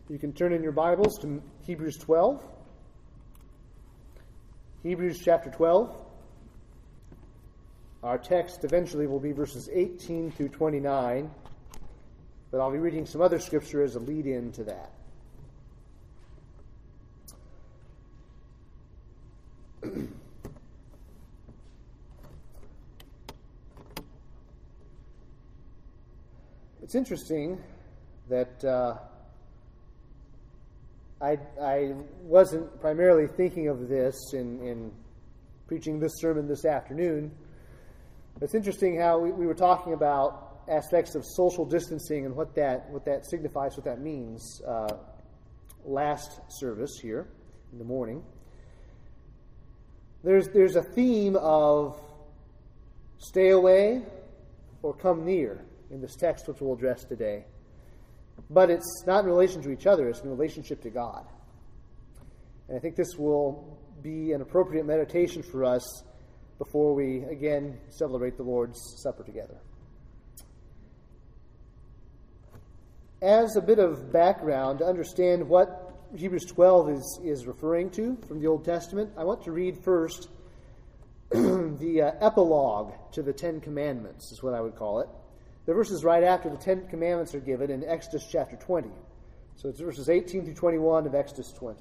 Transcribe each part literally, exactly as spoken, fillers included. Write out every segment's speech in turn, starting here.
You can turn in your Bibles to Hebrews twelve. Hebrews chapter twelve. Our text eventually will be verses eighteen through twenty-nine, but I'll be reading some other scripture as a lead-in to that. It's interesting that uh, I, I wasn't primarily thinking of this in, in preaching this sermon this afternoon. It's interesting how we, we were talking about aspects of social distancing and what that what that signifies, what that means uh, last service here in the morning. There's there's a theme of stay away or come near in this text which we'll address today. But it's not in relation to each other, it's in relationship to God. And I think this will be an appropriate meditation for us before we again celebrate the Lord's Supper together. As a bit of background to understand what Hebrews twelve is, is referring to from the Old Testament, I want to read first the uh, epilogue to the Ten Commandments, is what I would call it. The verses right after the Ten Commandments are given in Exodus chapter twenty. So it's verses eighteen through twenty-one of Exodus twenty.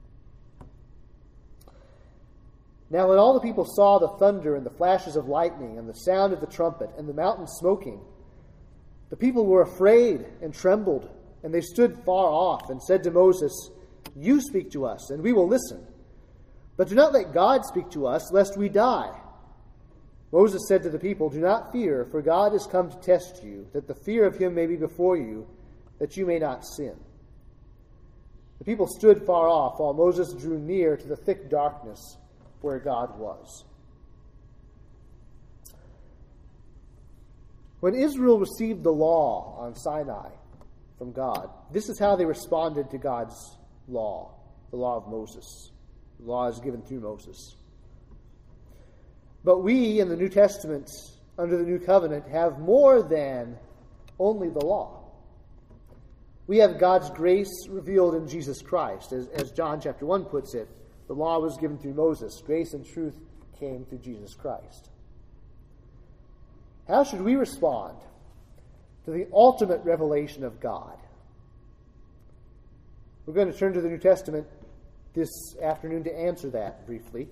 Now when all the people saw the thunder and the flashes of lightning and the sound of the trumpet and the mountain smoking, the people were afraid and trembled, and they stood far off and said to Moses, "You speak to us, and we will listen. But do not let God speak to us, lest we die." Moses said to the people, "Do not fear, for God has come to test you, that the fear of him may be before you, that you may not sin." The people stood far off, while Moses drew near to the thick darkness where God was. When Israel received the law on Sinai from God, this is how they responded to God's law, the law of Moses. The law is given through Moses. But we, in the New Testament, under the New Covenant, have more than only the law. We have God's grace revealed in Jesus Christ. As, as John chapter one puts it, the law was given through Moses. Grace and truth came through Jesus Christ. How should we respond to the ultimate revelation of God? We're going to turn to the New Testament this afternoon to answer that briefly.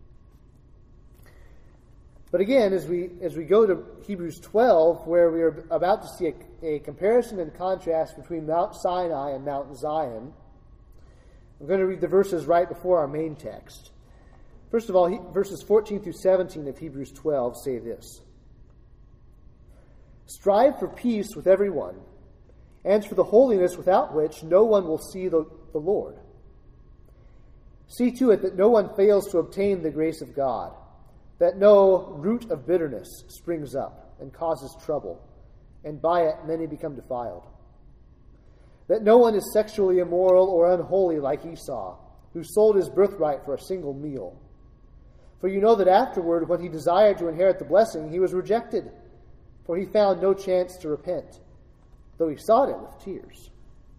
But again, as we as we go to Hebrews twelve, where we are about to see a, a comparison and contrast between Mount Sinai and Mount Zion, I'm going to read the verses right before our main text. First of all, he, verses fourteen through seventeen of Hebrews twelve say this: "Strive for peace with everyone, and for the holiness without which no one will see the, the Lord. See to it that no one fails to obtain the grace of God, that no root of bitterness springs up and causes trouble, and by it many become defiled. That no one is sexually immoral or unholy like Esau, who sold his birthright for a single meal. For you know that afterward, when he desired to inherit the blessing, he was rejected, for he found no chance to repent, though he sought it with tears."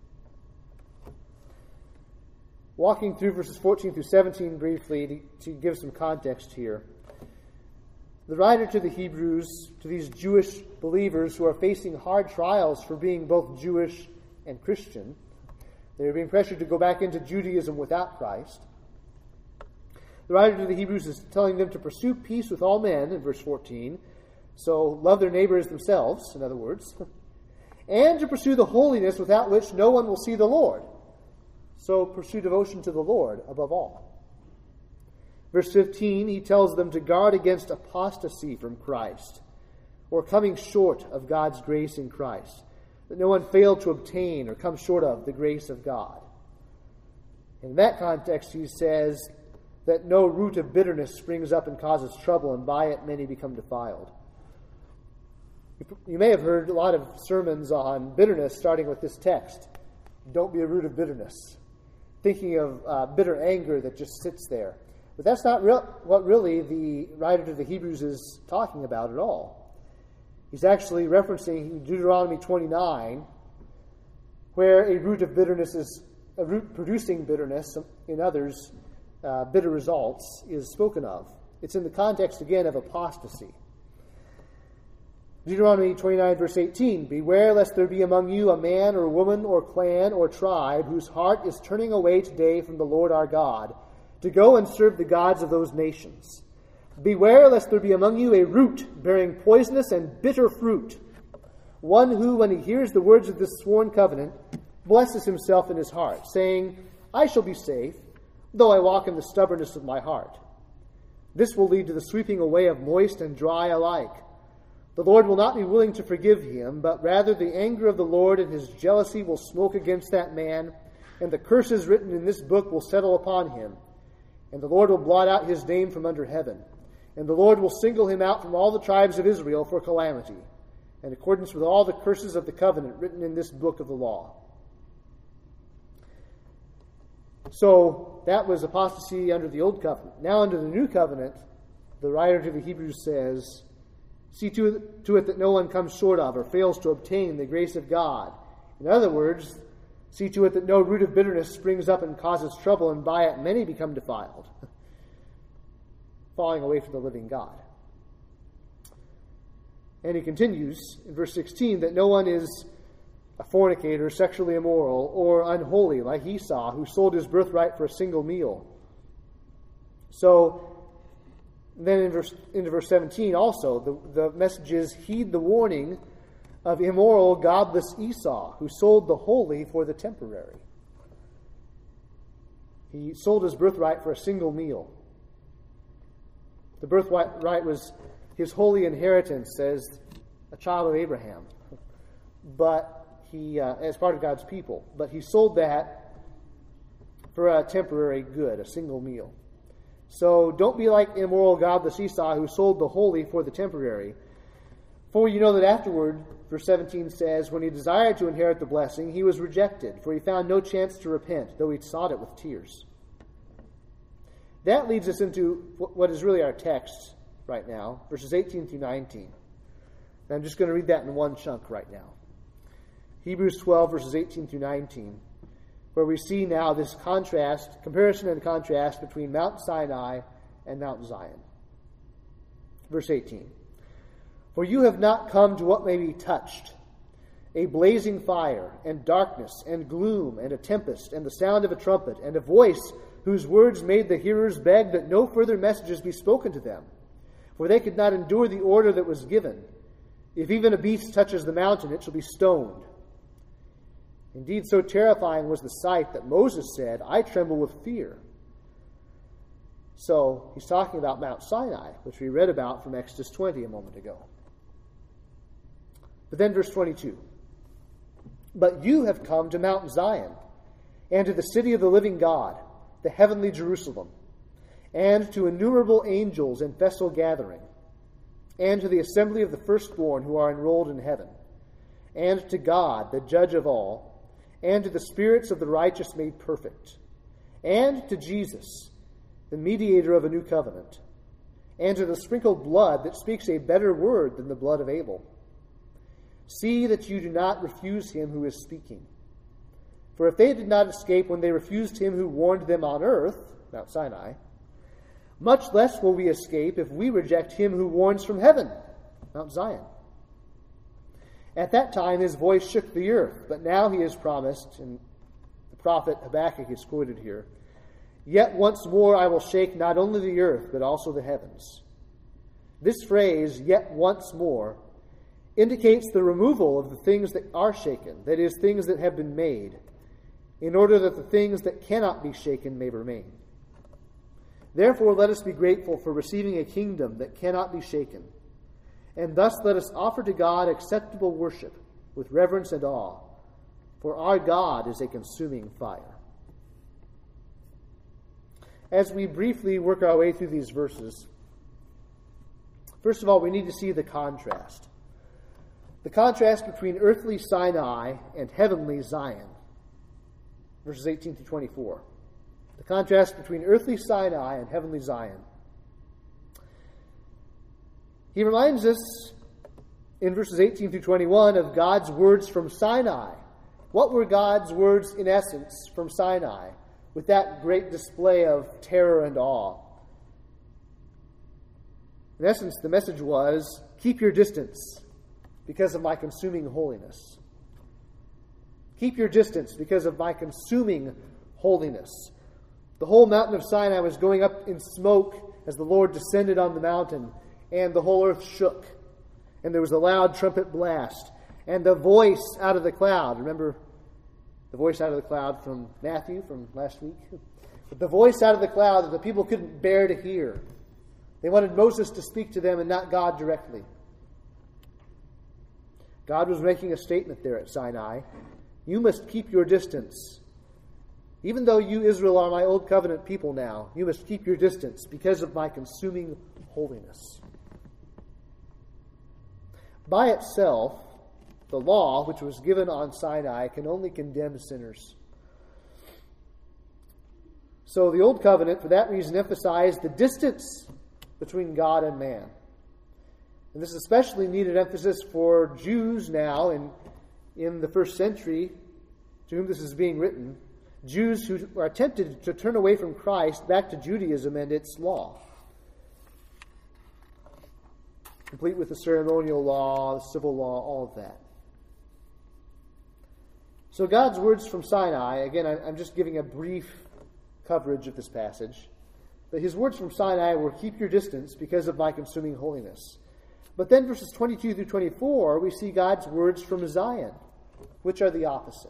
Walking through verses fourteen through seventeen briefly to, to give some context here. The writer to the Hebrews, to these Jewish believers who are facing hard trials for being both Jewish and Christian, they are being pressured to go back into Judaism without Christ. The writer to the Hebrews is telling them to pursue peace with all men, in verse fourteen, so love their neighbors themselves, in other words, and to pursue the holiness without which no one will see the Lord, so pursue devotion to the Lord above all. Verse fifteen, he tells them to guard against apostasy from Christ, or coming short of God's grace in Christ, that no one fail to obtain or come short of the grace of God. In that context, he says that no root of bitterness springs up and causes trouble, and by it many become defiled. You may have heard a lot of sermons on bitterness starting with this text. Don't be a root of bitterness. Thinking of uh, bitter anger that just sits there. But that's not real, what really the writer to the Hebrews is talking about at all. He's actually referencing Deuteronomy twenty-nine, where a root of bitterness is a root producing bitterness in others, uh, bitter results, is spoken of. It's in the context, again, of apostasy. Deuteronomy twenty-nine, verse eighteen, "Beware lest there be among you a man or woman or clan or tribe whose heart is turning away today from the Lord our God, to go and serve the gods of those nations. Beware lest there be among you a root bearing poisonous and bitter fruit, one who, when he hears the words of this sworn covenant, blesses himself in his heart, saying, I shall be safe, though I walk in the stubbornness of my heart. This will lead to the sweeping away of moist and dry alike. The Lord will not be willing to forgive him, but rather the anger of the Lord and his jealousy will smoke against that man, and the curses written in this book will settle upon him. And the Lord will blot out his name from under heaven, and the Lord will single him out from all the tribes of Israel for calamity, in accordance with all the curses of the covenant written in this book of the law." So that was apostasy under the old covenant. Now under the new covenant, the writer to the Hebrews says, "See to it, to it that no one comes short of or fails to obtain the grace of God." In other words, see to it that no root of bitterness springs up and causes trouble, and by it many become defiled, falling away from the living God. And he continues in verse sixteen that no one is a fornicator, sexually immoral, or unholy like Esau, who sold his birthright for a single meal. So then in verse, into verse seventeen also, the, the message is, heed the warning of immoral, godless Esau, who sold the holy for the temporary. He sold his birthright for a single meal. The birthright was his holy inheritance as a child of Abraham, but he, uh, as part of God's people. But he sold that for a temporary good, a single meal. So don't be like immoral, godless Esau, who sold the holy for the temporary. For you know that afterward, verse seventeen says, when he desired to inherit the blessing, he was rejected, for he found no chance to repent, though he sought it with tears. That leads us into what is really our text right now, verses eighteen through nineteen. And I'm just going to read that in one chunk right now. Hebrews twelve, verses eighteen through nineteen, where we see now this contrast, comparison and contrast between Mount Sinai and Mount Zion. Verse eighteen. For you have not come to what may be touched, a blazing fire, and darkness, and gloom, and a tempest, and the sound of a trumpet, and a voice whose words made the hearers beg that no further messages be spoken to them. For they could not endure the order that was given. If even a beast touches the mountain, it shall be stoned. Indeed, so terrifying was the sight that Moses said, I tremble with fear. So, he's talking about Mount Sinai, which we read about from Exodus twenty a moment ago. But then verse twenty-two. But you have come to Mount Zion, and to the city of the living God, the heavenly Jerusalem, and to innumerable angels in festal gathering, and to the assembly of the firstborn who are enrolled in heaven, and to God, the judge of all, and to the spirits of the righteous made perfect, and to Jesus, the mediator of a new covenant, and to the sprinkled blood that speaks a better word than the blood of Abel. See that you do not refuse him who is speaking. For if they did not escape when they refused him who warned them on earth, Mount Sinai, much less will we escape if we reject him who warns from heaven, Mount Zion. At that time his voice shook the earth, but now he has promised, and the prophet Habakkuk is quoted here, yet once more I will shake not only the earth, but also the heavens. This phrase, yet once more, indicates the removal of the things that are shaken, that is, things that have been made, in order that the things that cannot be shaken may remain. Therefore, let us be grateful for receiving a kingdom that cannot be shaken, and thus let us offer to God acceptable worship with reverence and awe, for our God is a consuming fire. As we briefly work our way through these verses, first of all, we need to see the contrast. The contrast between earthly Sinai and heavenly Zion. Verses eighteen through twenty-four. The contrast between earthly Sinai and heavenly Zion. He reminds us in verses eighteen through twenty-one of God's words from Sinai. what were God's words in essence from Sinai, with that great display of terror and awe? In essence, the message was, keep your distance because of my consuming holiness. Keep your distance because of my consuming holiness. The whole mountain of Sinai was going up in smoke as the Lord descended on the mountain, and the whole earth shook, and there was a loud trumpet blast, and the voice out of the cloud. Remember the voice out of the cloud from Matthew from last week? But the voice out of the cloud that the people couldn't bear to hear. They wanted Moses to speak to them and not God directly. God was making a statement there at Sinai. You must keep your distance. Even though you, Israel, are my old covenant people now, you must keep your distance because of my consuming holiness. By itself, the law, which was given on Sinai, can only condemn sinners. So the Old Covenant, for that reason, emphasized the distance between God and man. And this especially needed emphasis for Jews now in, in the first century, to whom this is being written. Jews who are tempted to turn away from Christ back to Judaism and its law, complete with the ceremonial law, the civil law, all of that. So God's words from Sinai, again, I'm just giving a brief coverage of this passage, but his words from Sinai were, keep your distance because of my consuming holiness. But then verses twenty-two through twenty-four, we see God's words from Zion, which are the opposite.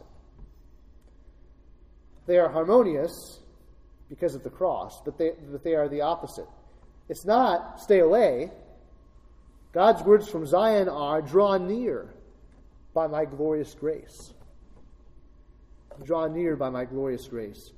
They are harmonious because of the cross, but they, but they are the opposite. It's not stay away. God's words from Zion are draw near by my glorious grace. Draw near by my glorious grace.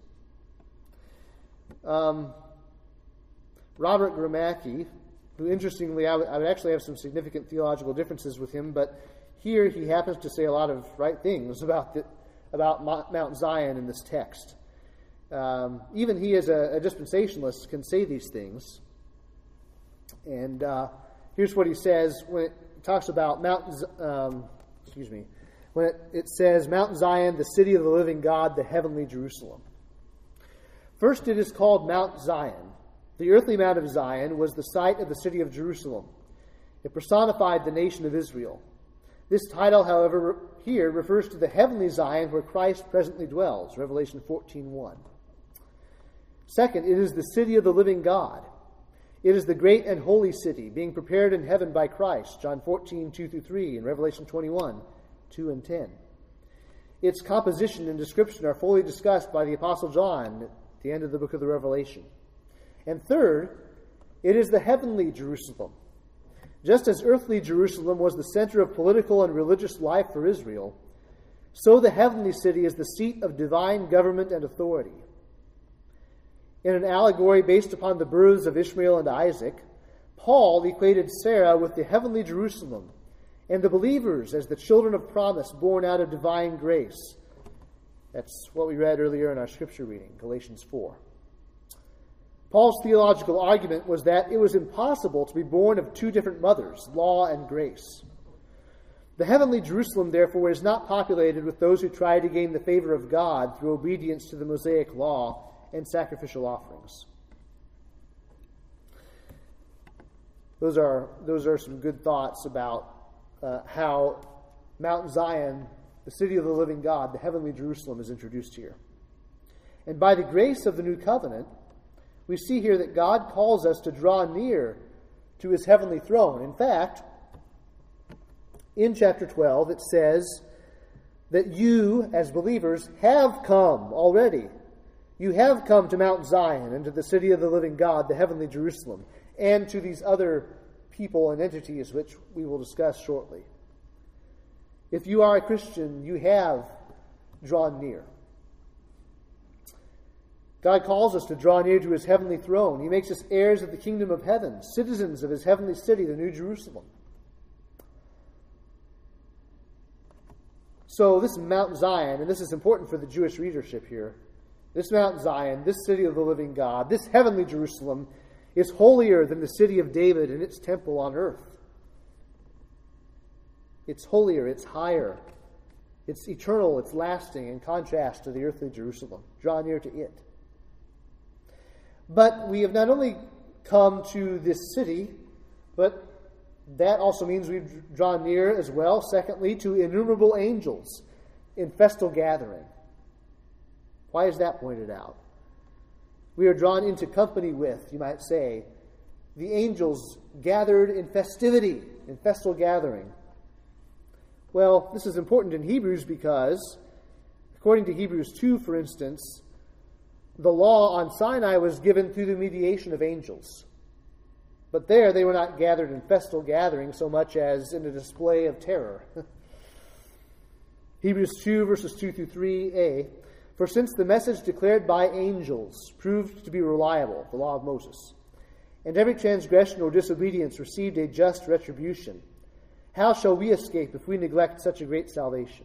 Um, Robert Gramacki, who interestingly, I would, I would actually have some significant theological differences with him, but here he happens to say a lot of right things about the, about Mount Zion in this text. Um, even he, as a, a dispensationalist, can say these things. And uh, here's what he says when it talks about Mount. Um, excuse me. When it, it says Mount Zion, the city of the living God, the heavenly Jerusalem. First, it is called Mount Zion. The earthly Mount of Zion was the site of the city of Jerusalem. It personified the nation of Israel. This title, however, here refers to the heavenly Zion where Christ presently dwells, Revelation fourteen one. Second, it is the city of the living God. It is the great and holy city, being prepared in heaven by Christ, John fourteen two through three, and Revelation twenty-one two and ten. Its composition and description are fully discussed by the Apostle John at the end of the book of the Revelation. And third, it is the heavenly Jerusalem. Just as earthly Jerusalem was the center of political and religious life for Israel, so the heavenly city is the seat of divine government and authority. In an allegory based upon the births of Ishmael and Isaac, Paul equated Sarah with the heavenly Jerusalem and the believers as the children of promise born out of divine grace. That's what we read earlier in our scripture reading, Galatians four. Paul's theological argument was that it was impossible to be born of two different mothers, law and grace. The heavenly Jerusalem, therefore, is not populated with those who try to gain the favor of God through obedience to the Mosaic law and sacrificial offerings. Those are, those are some good thoughts about uh, how Mount Zion, the city of the living God, the heavenly Jerusalem, is introduced here. And by the grace of the new covenant, we see here that God calls us to draw near to his heavenly throne. In fact, in chapter twelve, it says that you, as believers, have come already. You have come to Mount Zion and to the city of the living God, the heavenly Jerusalem, and to these other people and entities which we will discuss shortly. If you are a Christian, you have drawn near. God calls us to draw near to his heavenly throne. He makes us heirs of the kingdom of heaven, citizens of his heavenly city, the New Jerusalem. So this Mount Zion, and this is important for the Jewish readership here, this Mount Zion, this city of the living God, this heavenly Jerusalem, is holier than the city of David and its temple on earth. It's holier, it's higher, It's eternal, it's lasting, in contrast to the earthly Jerusalem. Draw near to it. But we have not only come to this city, but that also means we've drawn near as well, secondly, to innumerable angels in festal gathering. Why is that pointed out? We are drawn into company with, you might say, the angels gathered in festivity, in festal gathering. Well, this is important in Hebrews because, according to Hebrews two, for instance, the law on Sinai was given through the mediation of angels. But there they were not gathered in festal gathering so much as in a display of terror. Hebrews two, verses two through three a, for since the message declared by angels proved to be reliable, the law of Moses, and every transgression or disobedience received a just retribution, how shall we escape if we neglect such a great salvation?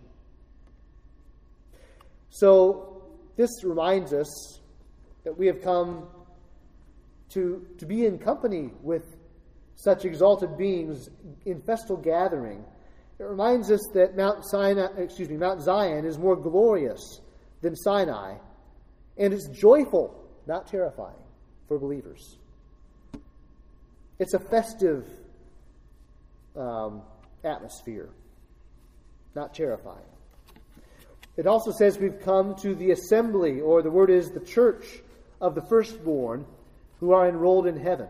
So, this reminds us that we have come to, to be in company with such exalted beings in festal gathering. It reminds us that Mount Sinai, excuse me, Mount Zion is more glorious than Sinai, and it's joyful, not terrifying, for believers. It's a festive um, atmosphere, not terrifying. It also says we've come to the assembly, or the word is the church of the firstborn who are enrolled in heaven.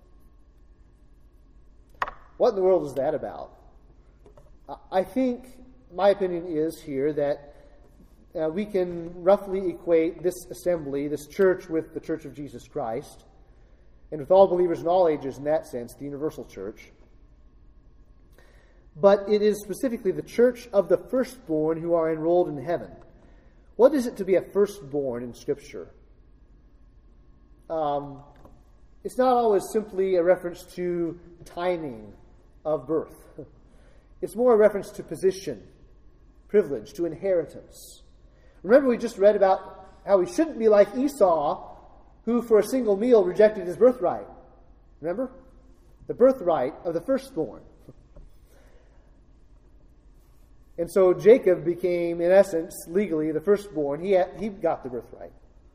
What in the world is that about? I think my opinion is here that uh, we can roughly equate this assembly, this church, with the Church of Jesus Christ, and with all believers in all ages in that sense, the universal church. But it is specifically the church of the firstborn who are enrolled in heaven. What is it to be a firstborn in Scripture? Um, it's not always simply a reference to timing of birth. It's more a reference to position, privilege, to inheritance. Remember, we just read about how we shouldn't be like Esau, who for a single meal rejected his birthright. Remember? The birthright of the firstborn. And so Jacob became, in essence, legally the firstborn. He, had, he got the birthright.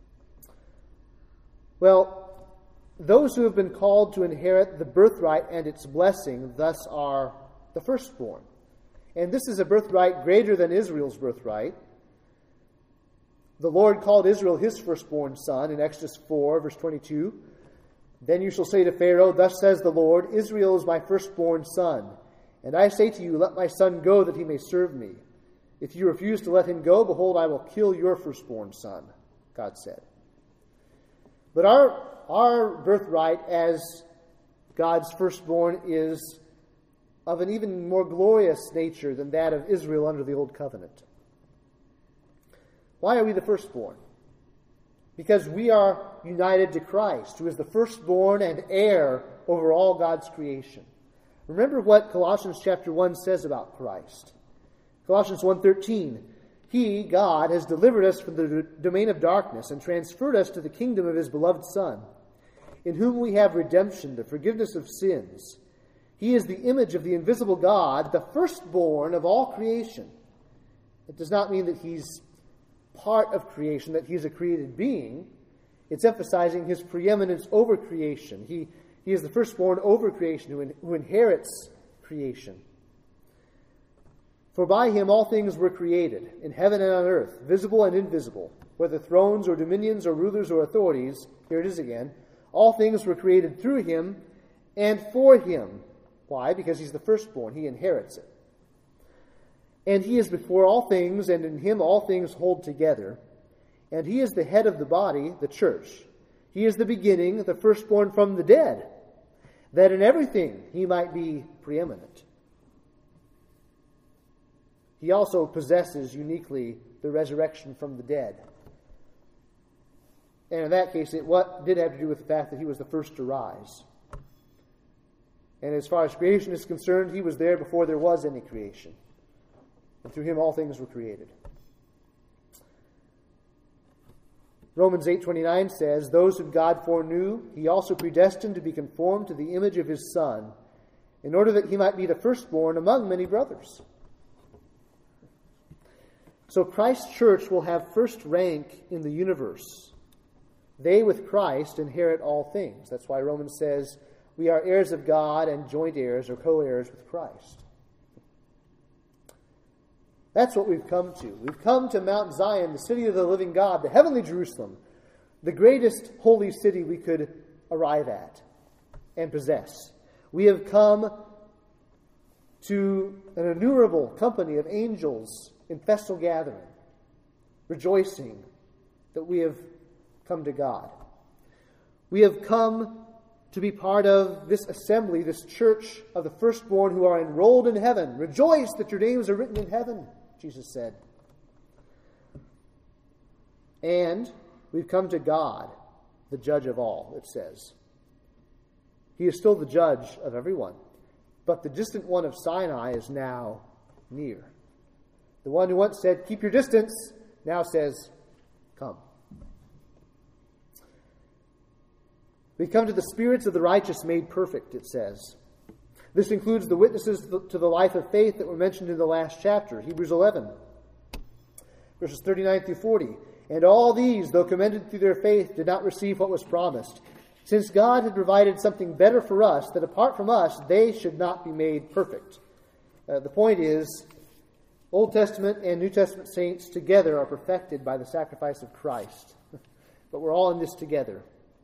Well, those who have been called to inherit the birthright and its blessing thus are the firstborn. And this is a birthright greater than Israel's birthright. The Lord called Israel his firstborn son in Exodus four, verse twenty-two. Then you shall say to Pharaoh, thus says the Lord, Israel is my firstborn son. And I say to you, let my son go that he may serve me. If you refuse to let him go, behold, I will kill your firstborn son, God said. But our, our birthright as God's firstborn is of an even more glorious nature than that of Israel under the Old Covenant. Why are we the firstborn? Because we are united to Christ, who is the firstborn and heir over all God's creation. Remember what Colossians chapter one says about Christ. Colossians one thirteen, He, God, has delivered us from the domain of darkness and transferred us to the kingdom of His beloved Son, in whom we have redemption, the forgiveness of sins. He is the image of the invisible God, the firstborn of all creation. It does not mean that He's part of creation, that He's a created being. It's emphasizing His preeminence over creation. He He is the firstborn over creation, who, in, who inherits creation. For by Him all things were created, in heaven and on earth, visible and invisible, whether thrones or dominions or rulers or authorities. Here it is again. All things were created through Him and for Him. Why? Because He's the firstborn. He inherits it. And He is before all things, and in Him all things hold together. And He is the head of the body, the church. He is the beginning, the firstborn from the dead, that in everything He might be preeminent. He also possesses uniquely the resurrection from the dead. And in that case, it what did have to do with the fact that He was the first to rise. And as far as creation is concerned, He was there before there was any creation. And through Him all things were created. Romans eight twenty-nine says, those whom God foreknew, He also predestined to be conformed to the image of His Son, in order that He might be the firstborn among many brothers. So Christ's church will have first rank in the universe. They with Christ inherit all things. That's why Romans says we are heirs of God and joint heirs or co-heirs with Christ. That's what we've come to. We've come to Mount Zion, the city of the living God, the heavenly Jerusalem, the greatest holy city we could arrive at and possess. We have come to an innumerable company of angels in festal gathering, rejoicing that we have come to God. We have come to be part of this assembly, this church of the firstborn who are enrolled in heaven. Rejoice that your names are written in heaven, Jesus said. And we've come to God, the judge of all, it says. He is still the judge of everyone. But the distant one of Sinai is now near. The one who once said, keep your distance, now says, come. We come to the spirits of the righteous made perfect, it says. This includes the witnesses to the life of faith that were mentioned in the last chapter, Hebrews eleven, verses thirty-nine through forty. And all these, though commended through their faith, did not receive what was promised, since God had provided something better for us, that apart from us, they should not be made perfect. Uh, the point is, Old Testament and New Testament saints together are perfected by the sacrifice of Christ. But we're all in this together.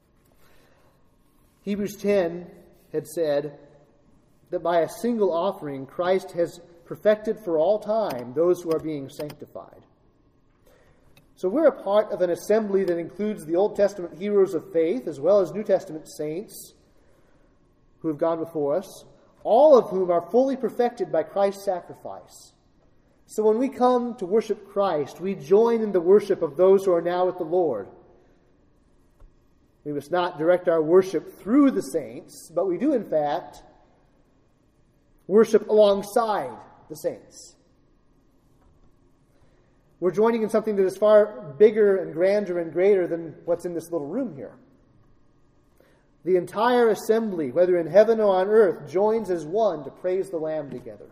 Hebrews ten had said that by a single offering, Christ has perfected for all time those who are being sanctified. So we're a part of an assembly that includes the Old Testament heroes of faith as well as New Testament saints who have gone before us, all of whom are fully perfected by Christ's sacrifice. So when we come to worship Christ, we join in the worship of those who are now with the Lord. We must not direct our worship through the saints, but we do, in fact, worship alongside the saints. We're joining in something that is far bigger and grander and greater than what's in this little room here. The entire assembly, whether in heaven or on earth, joins as one to praise the Lamb together.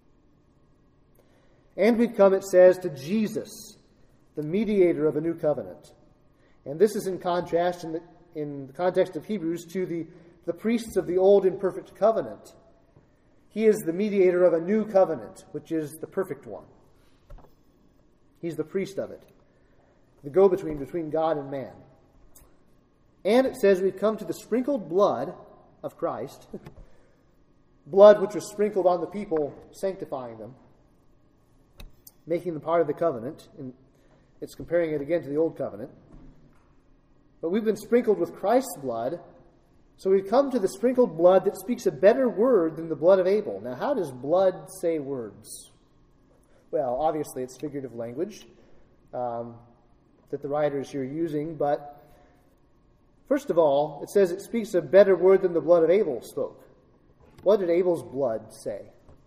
And we've come, it says, to Jesus, the mediator of a new covenant. And this is in contrast, in the, in the context of Hebrews, to the, the priests of the old imperfect covenant. He is the mediator of a new covenant, which is the perfect one. He's the priest of it, the go-between between God and man. And it says we've come to the sprinkled blood of Christ, blood which was sprinkled on the people, sanctifying them, making them part of the covenant. And it's comparing it again to the old covenant. But we've been sprinkled with Christ's blood, so we've come to the sprinkled blood that speaks a better word than the blood of Abel. Now, how does blood say words? Well, obviously it's figurative language um, that the writer is here using, but first of all, it says it speaks a better word than the blood of Abel spoke. What did Abel's blood say?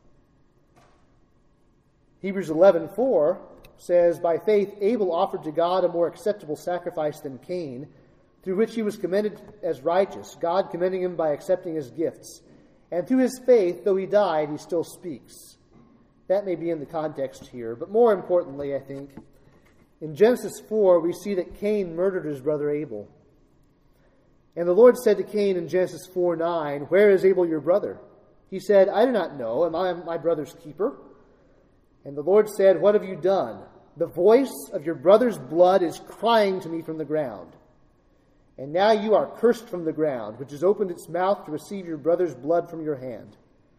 Hebrews eleven four says, by faith Abel offered to God a more acceptable sacrifice than Cain, through which he was commended as righteous, God commending him by accepting his gifts. And through his faith, though he died, he still speaks. That may be in the context here, but more importantly, I think, in Genesis four, we see that Cain murdered his brother Abel. And the Lord said to Cain in Genesis four nine, where is Abel your brother? He said, I do not know. Am I my brother's keeper? And the Lord said, what have you done? The voice of your brother's blood is crying to me from the ground. And now you are cursed from the ground, which has opened its mouth to receive your brother's blood from your hand.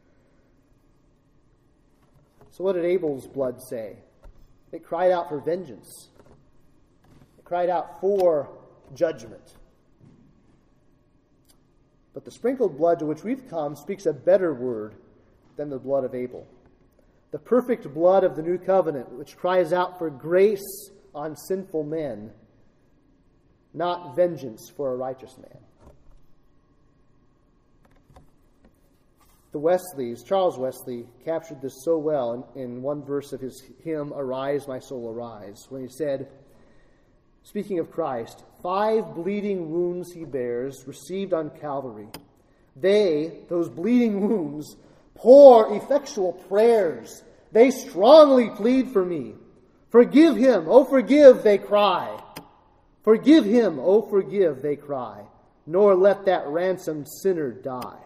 So what did Abel's blood say? It cried out for vengeance. It cried out for judgment. But the sprinkled blood to which we've come speaks a better word than the blood of Abel. The perfect blood of the new covenant, which cries out for grace on sinful men, not vengeance for a righteous man. The Wesleys, Charles Wesley, captured this so well in, in one verse of his hymn, Arise, My Soul, Arise, when he said, speaking of Christ, five bleeding wounds he bears, received on Calvary. They, those bleeding wounds, pour effectual prayers. They strongly plead for me. Forgive him, oh forgive, they cry. Forgive him, oh forgive, they cry. Nor let that ransomed sinner die.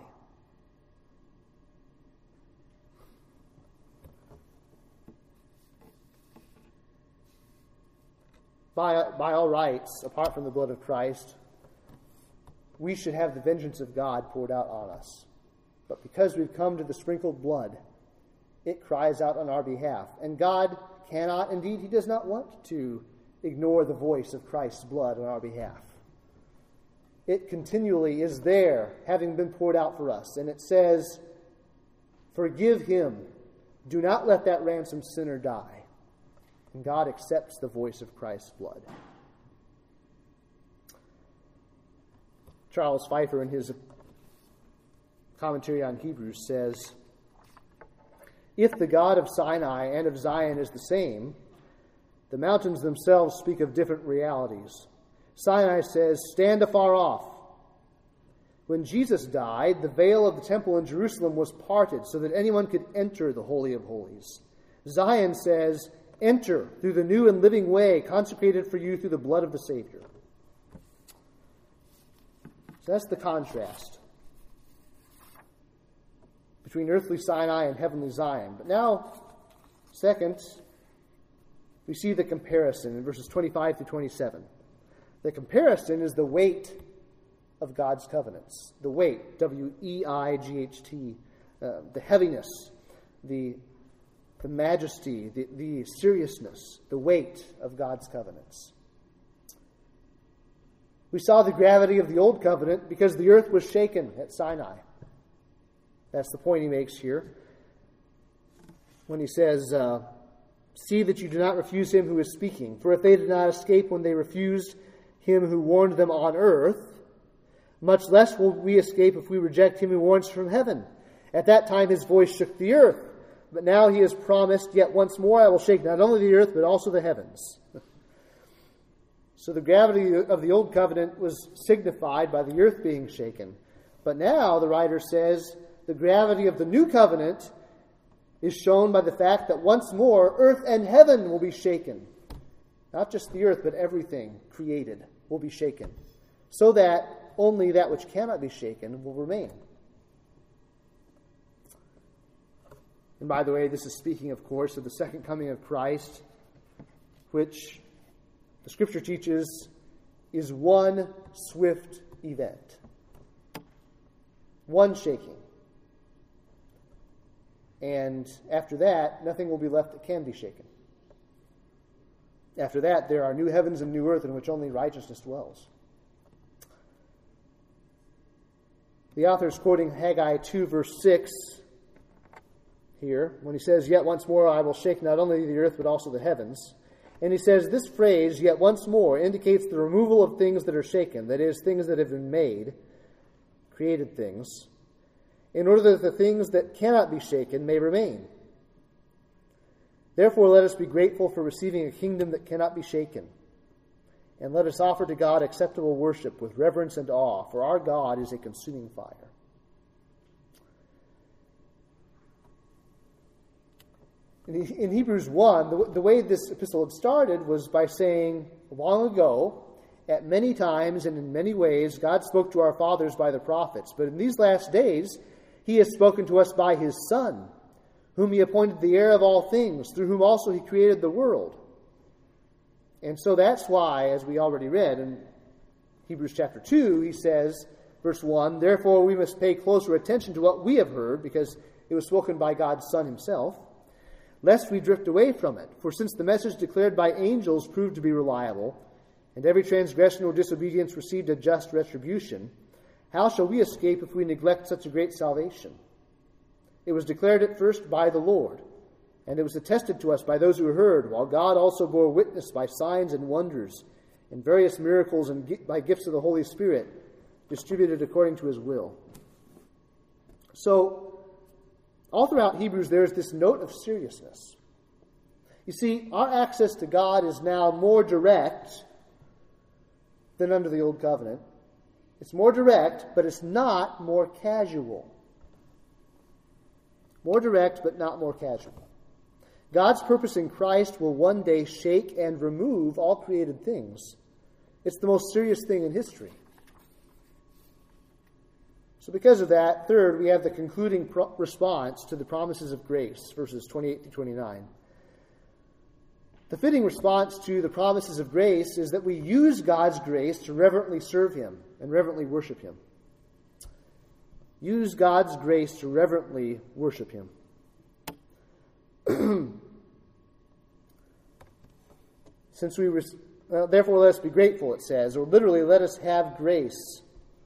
By, by all rights, apart from the blood of Christ, we should have the vengeance of God poured out on us. But because we've come to the sprinkled blood, it cries out on our behalf. And God cannot, indeed, he does not want to ignore the voice of Christ's blood on our behalf. It continually is there, having been poured out for us. And it says, forgive him. Do not let that ransomed sinner die. And God accepts the voice of Christ's blood. Charles Pfeiffer, in his commentary on Hebrews, says, if the God of Sinai and of Zion is the same, the mountains themselves speak of different realities. Sinai says, stand afar off. When Jesus died, the veil of the temple in Jerusalem was parted so that anyone could enter the Holy of Holies. Zion says, enter through the new and living way consecrated for you through the blood of the Savior. So that's the contrast between earthly Sinai and heavenly Zion. But now, second, we see the comparison in verses twenty-five through twenty-seven. The comparison is the weight of God's covenants. The weight, W E I G H T, uh, the heaviness, the, the majesty, the, the seriousness, the weight of God's covenants. We saw the gravity of the old covenant because the earth was shaken at Sinai. That's the point he makes here when he says, uh, see that you do not refuse him who is speaking. For if they did not escape when they refused him who warned them on earth, much less will we escape if we reject him who warns from heaven. At that time his voice shook the earth. But now he has promised, yet once more I will shake not only the earth, but also the heavens. So the gravity of the old covenant was signified by the earth being shaken. But now, the writer says, the gravity of the new covenant is shown by the fact that once more earth and heaven will be shaken. Not just the earth, but everything created will be shaken. So that only that which cannot be shaken will remain. And by the way, this is speaking, of course, of the second coming of Christ, which the Scripture teaches is one swift event. One shaking. And after that, nothing will be left that can be shaken. After that, there are new heavens and new earth in which only righteousness dwells. The author is quoting Haggai two, verse six here, when he says, yet once more I will shake not only the earth, but also the heavens. And he says, this phrase, yet once more, indicates the removal of things that are shaken, that is, things that have been made, created things, in order that the things that cannot be shaken may remain. Therefore, let us be grateful for receiving a kingdom that cannot be shaken. And let us offer to God acceptable worship with reverence and awe, for our God is a consuming fire. In Hebrews one, the, the way this epistle had started was by saying, long ago, at many times and in many ways, God spoke to our fathers by the prophets. But in these last days, he has spoken to us by his Son, whom he appointed the heir of all things, through whom also he created the world. And so that's why, as we already read in Hebrews chapter two, he says, verse one, therefore we must pay closer attention to what we have heard, because it was spoken by God's Son himself, lest we drift away from it. For since the message declared by angels proved to be reliable, and every transgression or disobedience received a just retribution, how shall we escape if we neglect such a great salvation? It was declared at first by the Lord, and it was attested to us by those who heard, while God also bore witness by signs and wonders, and various miracles and by gifts of the Holy Spirit, distributed according to his will. So, all throughout Hebrews, there is this note of seriousness. You see, our access to God is now more direct than under the Old Covenant. It's more direct, but it's not more casual. More direct, but not more casual. God's purpose in Christ will one day shake and remove all created things. It's the most serious thing in history. So because of that, third, we have the concluding pro- response to the promises of grace, verses twenty-eight to twenty-nine. The fitting response to the promises of grace is that we use God's grace to reverently serve Him and reverently worship Him. Use God's grace to reverently worship Him. Since we, res- well, therefore, let us be grateful, it says, or literally, let us have grace,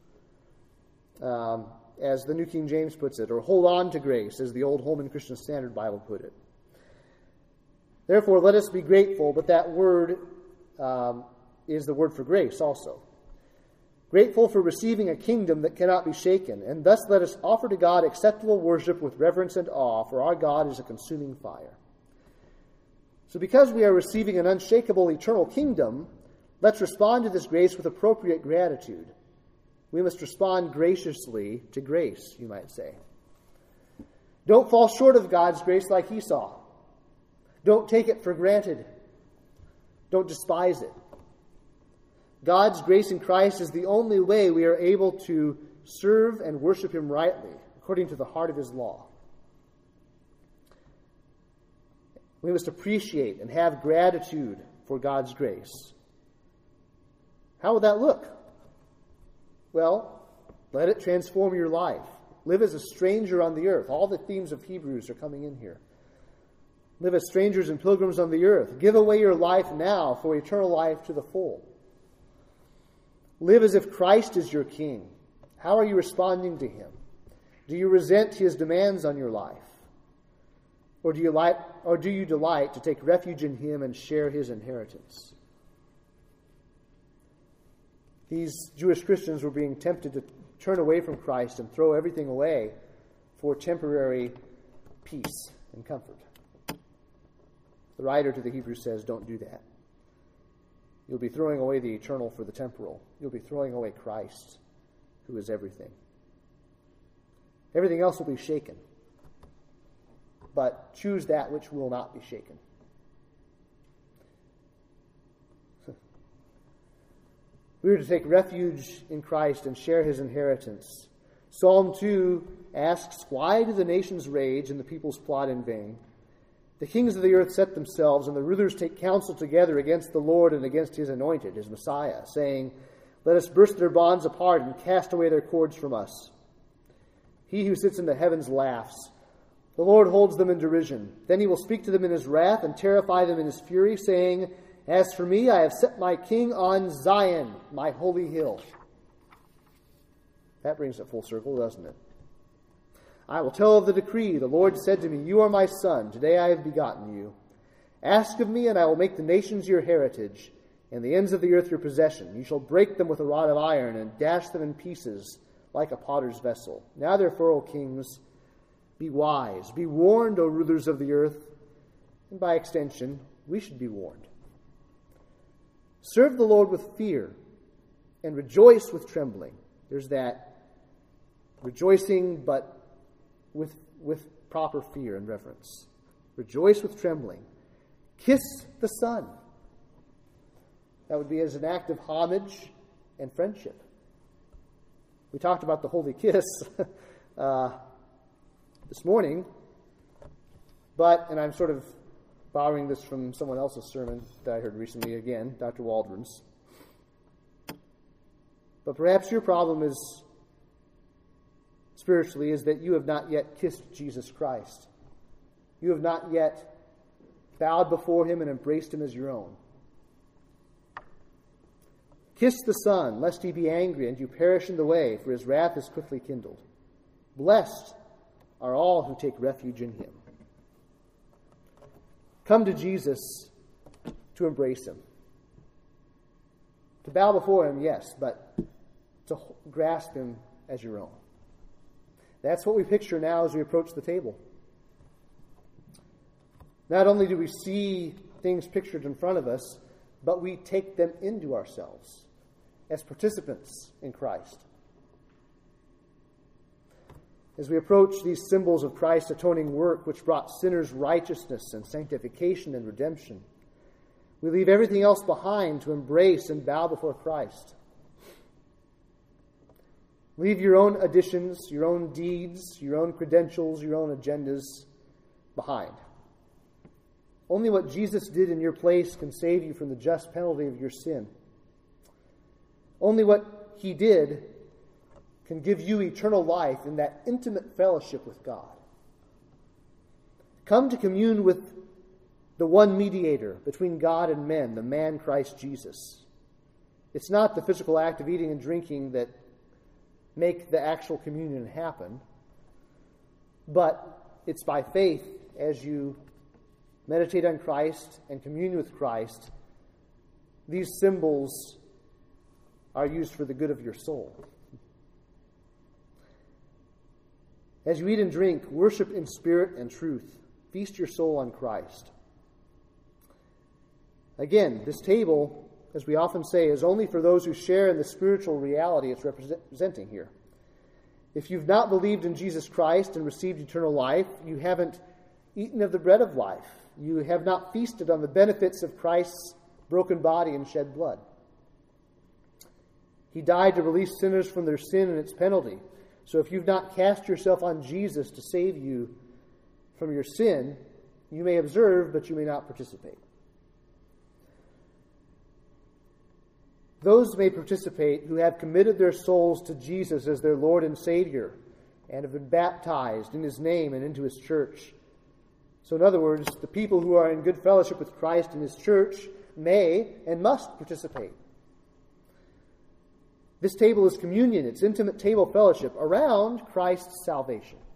um, as the New King James puts it, or hold on to grace, as the Old Holman Christian Standard Bible put it. Therefore, let us be grateful, but that word um, is the word for grace also. Grateful for receiving a kingdom that cannot be shaken, and thus let us offer to God acceptable worship with reverence and awe, for our God is a consuming fire. So because we are receiving an unshakable eternal kingdom, let's respond to this grace with appropriate gratitude. We must respond graciously to grace, you might say. Don't fall short of God's grace like Esau. Don't take it for granted. Don't despise it. God's grace in Christ is the only way we are able to serve and worship Him rightly, according to the heart of His law. We must appreciate and have gratitude for God's grace. How would that look? Well, let it transform your life. Live as a stranger on the earth. All the themes of Hebrews are coming in here. Live as strangers and pilgrims on the earth. Give away your life now for eternal life to the full. Live as if Christ is your King. How are you responding to Him? Do you resent His demands on your life? Or do you like, or do you delight to take refuge in Him and share His inheritance? These Jewish Christians were being tempted to turn away from Christ and throw everything away for temporary peace and comfort. The writer to the Hebrews says, don't do that. You'll be throwing away the eternal for the temporal. You'll be throwing away Christ, who is everything. Everything else will be shaken. But choose that which will not be shaken. We are to take refuge in Christ and share His inheritance. Psalm two asks, why do the nations rage and the peoples plot in vain? The kings of the earth set themselves, and the rulers take counsel together against the Lord and against His anointed, His Messiah, saying, let us burst their bonds apart and cast away their cords from us. He who sits in the heavens laughs. The Lord holds them in derision. Then He will speak to them in His wrath and terrify them in His fury, saying, as for me, I have set my king on Zion, my holy hill. That brings it full circle, doesn't it? I will tell of the decree. The Lord said to me, you are my son. Today I have begotten you. Ask of me, and I will make the nations your heritage, and the ends of the earth your possession. You shall break them with a rod of iron, and dash them in pieces like a potter's vessel. Now therefore, O kings, be wise. Be warned, O rulers of the earth. And by extension, we should be warned. Serve the Lord with fear, and rejoice with trembling. There's that rejoicing, but with, with proper fear and reverence. Rejoice with trembling. Kiss the Son. That would be as an act of homage and friendship. We talked about the holy kiss uh, this morning, but, and I'm sort of borrowing this from someone else's sermon that I heard recently again, Doctor Waldron's. But perhaps your problem is, spiritually, is that you have not yet kissed Jesus Christ. You have not yet bowed before Him and embraced Him as your own. Kiss the Son, lest He be angry and you perish in the way, for His wrath is quickly kindled. Blessed are all who take refuge in Him. Come to Jesus to embrace Him. To bow before Him, yes, but to grasp Him as your own. That's what we picture now as we approach the table. Not only do we see things pictured in front of us, but we take them into ourselves as participants in Christ. As we approach these symbols of Christ's atoning work, which brought sinners righteousness and sanctification and redemption, we leave everything else behind to embrace and bow before Christ. Leave your own additions, your own deeds, your own credentials, your own agendas behind. Only what Jesus did in your place can save you from the just penalty of your sin. Only what he did can give you eternal life in that intimate fellowship with God. Come to commune with the one mediator between God and men, the man Christ Jesus. It's not the physical act of eating and drinking that make the actual communion happen, but it's by faith as you meditate on Christ and commune with Christ, these symbols are used for the good of your soul. As you eat and drink, worship in spirit and truth. Feast your soul on Christ. Again, this table, as we often say, is only for those who share in the spiritual reality it's representing here. If you've not believed in Jesus Christ and received eternal life, you haven't eaten of the bread of life. You have not feasted on the benefits of Christ's broken body and shed blood. He died to release sinners from their sin and its penalty. So if you've not cast yourself on Jesus to save you from your sin, you may observe, but you may not participate. Those may participate who have committed their souls to Jesus as their Lord and Savior and have been baptized in his name and into his church. So in other words, the people who are in good fellowship with Christ and his church may and must participate. This table is communion. It's intimate table fellowship around Christ's salvation.